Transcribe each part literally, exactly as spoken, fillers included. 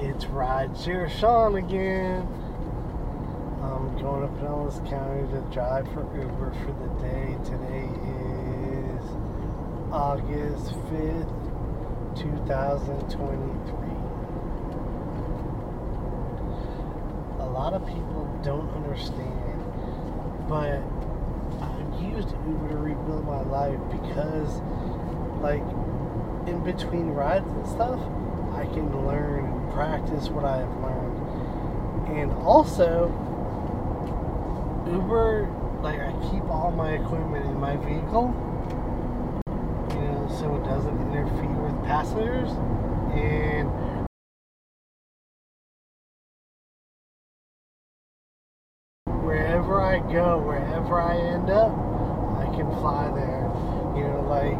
It's Rideshare Sean again. I'm going to Pinellas County to drive for Uber for the day. Today is August fifth, twenty twenty-three. A lot of people don't understand, but I've used Uber to rebuild my life because, like, in between rides and stuff, I can learn and practice what I have learned. And also, Uber, like, I keep all my equipment in my vehicle, you know, so it doesn't interfere with passengers. And wherever I go, wherever I end up, I can fly there. You know, like,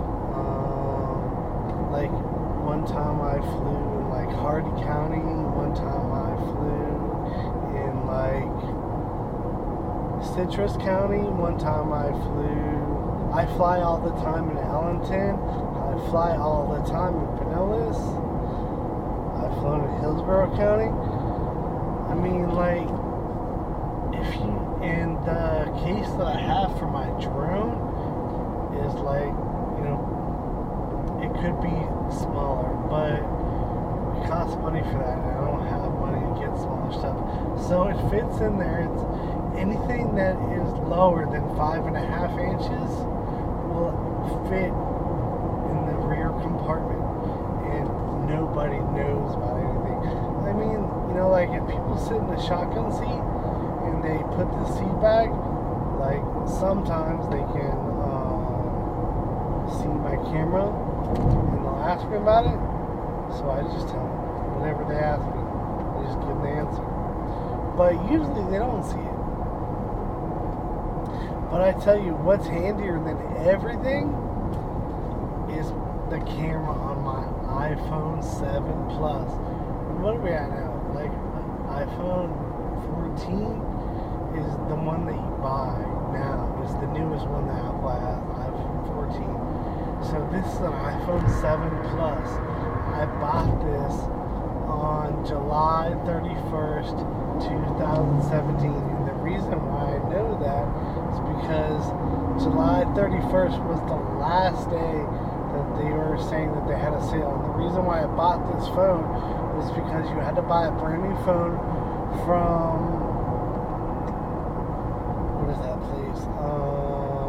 um, like one time I flew in like Hardy County. One time I flew in like Citrus County. One time I flew. I fly all the time in Allenton. I fly all the time in Pinellas. I've flown in Hillsborough County. I mean, like, if you, and the case that I have for my drone is like, you know, it could be smaller, but it costs money for that, and I don't have money to get smaller stuff. So it fits in there. It's anything that is lower than five and a half inches will fit in the rear compartment, and nobody knows about anything. I mean, you know, like if people sit in the shotgun seat and they put the seat back, like sometimes they can um, see my camera and they'll ask me about it, so I just tell them whatever they ask me, I just give them the answer. But usually they don't see it. But I tell you, what's handier than everything is the camera on my iPhone seven Plus. What are we at now? Like, iPhone fourteen is the one that you buy now. It's the newest one that Apple has, iPhone fourteen. So this is an iPhone seven Plus. I bought this on July thirty-first, twenty seventeen. And the reason why I know that is because July thirty-first was the last day that they were saying that they had a sale. And the reason why I bought this phone was because you had to buy a brand new phone from, what is that place? Um,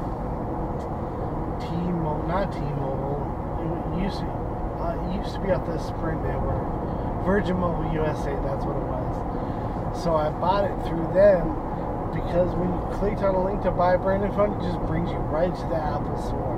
T-Mobile, not T-Mobile. It used to, uh, it used to be at the Sprint network. Virgin Mobile U S A, that's what it was. So I bought it through them because when you clicked on a link to buy a brand new phone, it just brings you right to the Apple store.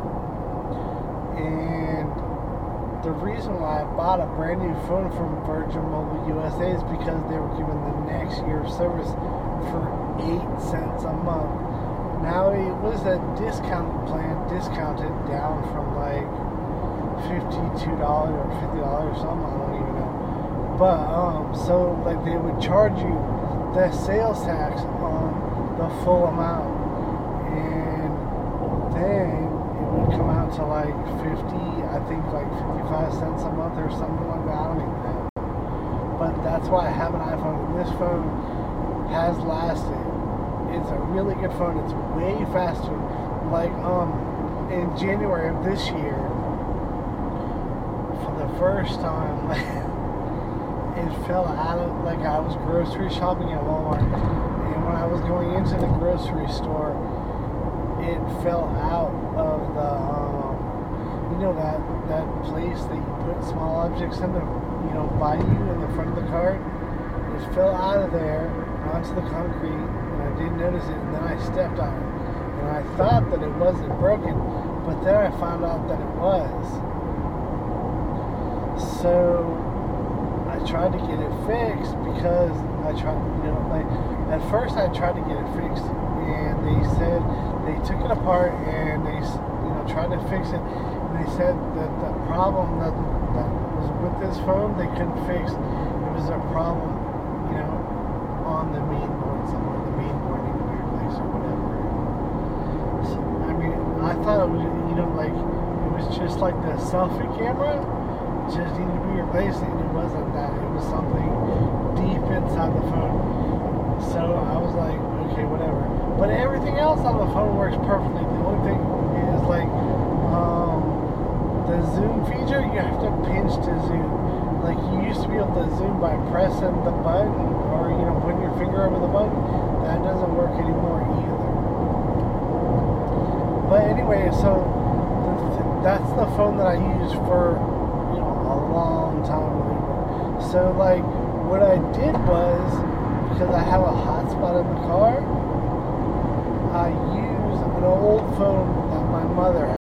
And the reason why I bought a brand new phone from Virgin Mobile U S A is because they were giving the next year of service for eight cents a month. Now it was a discounted plan, discounted down from like fifty-two dollars or fifty dollars or something, I don't even know. But, um, so like they would charge you the sales tax on the full amount, and then it would come out to like fifty, I think like fifty-five cents a month or something like that. I don't even know. But that's why I have an iPhone, and this phone has lasted. It's a really good phone. It's way faster. Like, um, in January of this year, for the first time, like, it fell out of, like, I was grocery shopping at Walmart, and when I was going into the grocery store, it fell out of the, um, you know, that, that place that you put small objects in to, you know, buy you in the front of the cart. It fell out of there onto the concrete, and I didn't notice it, and then I stepped on it, and I thought that it wasn't broken, but then I found out that it was. So I tried to get it fixed because I tried, you know, like, at first I tried to get it fixed, and they said they took it apart and they, you know, tried to fix it, and they said that the problem that, that was with this phone they couldn't fix. It was a problem, you know, on the main board somewhere, the main board in a weird place or whatever. So, I mean, I thought it was, you know, like, it was just like the selfie camera, just needed to be replaced, and it wasn't that. It was something deep inside the phone. So I was like, okay, whatever. But everything else on the phone works perfectly. The only thing is like um, the zoom feature, you have to pinch to zoom. Like you used to be able to zoom by pressing the button or, you know, putting your finger over the button. That doesn't work anymore either. But anyway, so th- that's the phone that I used for, you know, a long time. So like what I did was, because I have a hotspot in the car, I use an old phone that my mother had.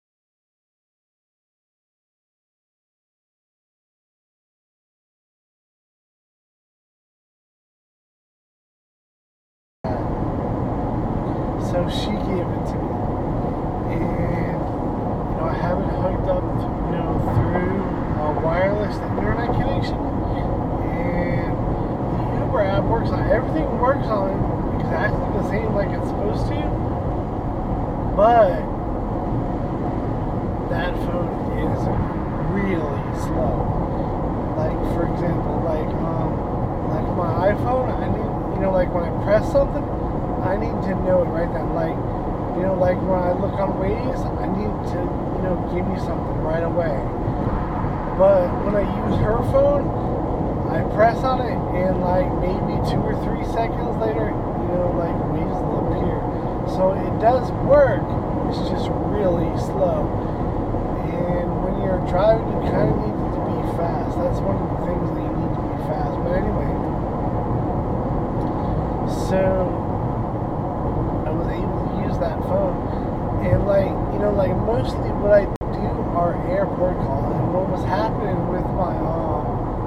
So she gave it to me. And, you know, I have it hooked up, you know, through a wireless internet connection. And the Uber app works on everything works on it exactly the same like it's supposed to. But that phone is really slow. Like for example, like um like my iPhone, I need, you know, like when I press something, I need to know it right then. Like, you know, like when I look on Waze, I need to, you know, give me something right away. But when I use her phone, I press on it, and like maybe two or three seconds later, you know, like Waze will appear. So it does work. It's just really slow. And when you're driving, you kind of need to be fast. That's one of the things that you need to be fast. But anyway, so I was able to use that phone, and like, you know, like mostly what I do are airport calls. And what was happening with my um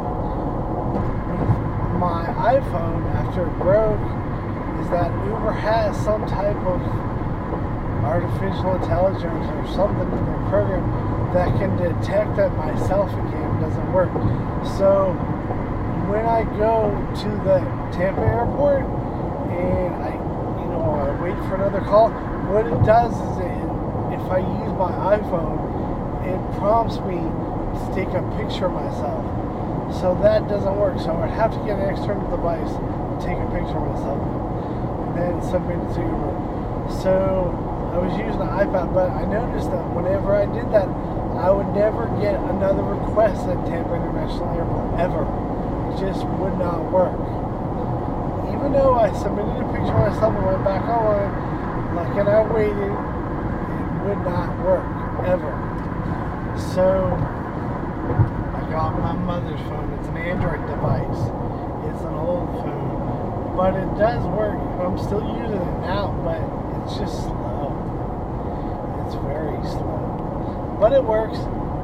with my iPhone after it broke is that Uber has some type of artificial intelligence or something in their program that can detect that my selfie cam doesn't work. So when I go to the Tampa airport and I, you know, I wait for another call, what it does is it, if I use my iPhone, it prompts me to take a picture of myself. So that doesn't work. So I'd have to get an external device to take a picture of myself and then submit it to Uber. So I was using an iPad, but I noticed that whenever I did that, I would never get another request at Tampa International Airport, ever. It just would not work. Even though I submitted a picture of myself and went back online, like, and I waited, it would not work, ever. So I got my mother's phone. It's an Android device. It's an old phone, but it does work. I'm still using it now, but it's just slow. It's very slow, but it works.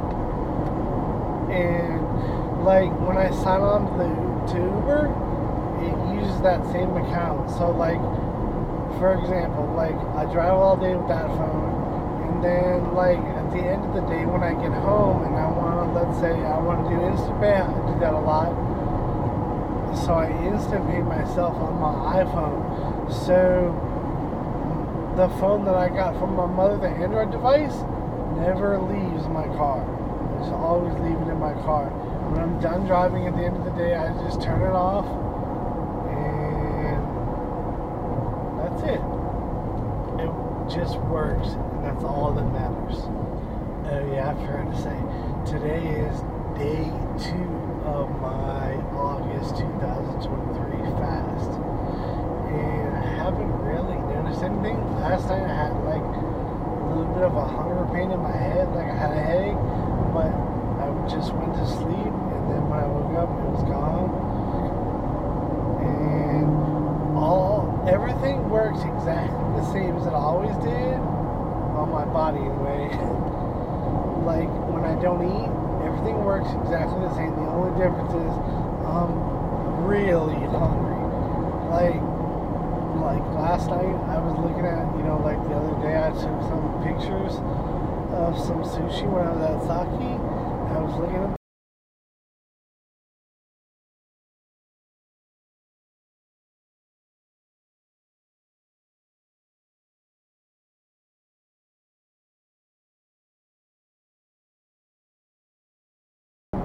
And like when I sign on to, the, to Uber, it uses that same account. So like, for example, like I drive all day with that phone, and then like at the end of the day when I get home and I want to, let's say I want to do Instant Pay, I do that a lot. So I Instant Pay myself on my iPhone. So the phone that I got from my mother, the Android device, never leaves my car. I just always leave it in my car. When I'm done driving at the end of the day, I just turn it off, and that's it. It just works, and that's all that matters. Oh yeah, I forgot to say, today is day two of my August twenty twenty-three fast. And I haven't really noticed anything. Last night I had like a little bit of a hunger pain in my head, like I had a headache, but I just went to sleep, and then when I woke up, it was gone. And all everything works exactly the same as it always did on my body anyway. Like when I don't eat, everything works exactly the same. The only difference is I'm really hungry. Like like last night I was looking at, you know, like the other day I took some pictures of some sushi when I was at Saki. I was looking at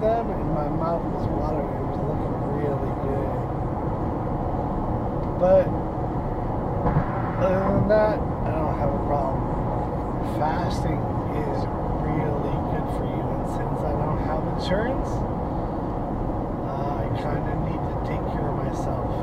them, and my mouth was watering. It was looking really good. But other than that, I don't have a problem. Fasting is really good for you, and since I don't have insurance, uh, I kind of need to take care of myself.